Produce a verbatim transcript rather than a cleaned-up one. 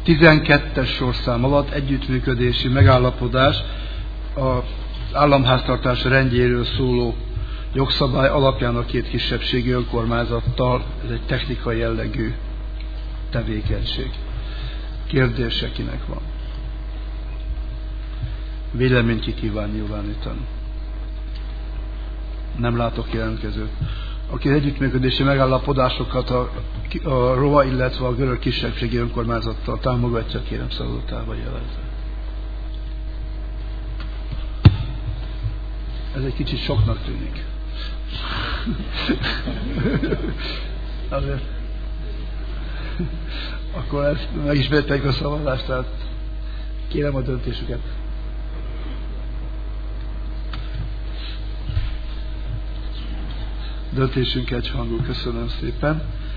tizenkettes sorszám alatt együttműködési megállapodás az államháztartás rendjéről szóló jogszabály alapján a két kisebbségi önkormányzattal. Ez egy technikai jellegű tevékenység. Kérdése kinek van? Véleményt ki kíván nyilvánítani? Nem látok jelentkezőt. Aki az együttműködési megállapodásokat a, a roma, illetve a görög kisebbségi önkormányzattal támogatja, kérem szavazatával jelezze. Ez egy kicsit soknak tűnik. Azért. Akkor ezt megismételjük a szavazást, tehát kérem a döntésüket. Döntésünk egyhangú, köszönöm szépen.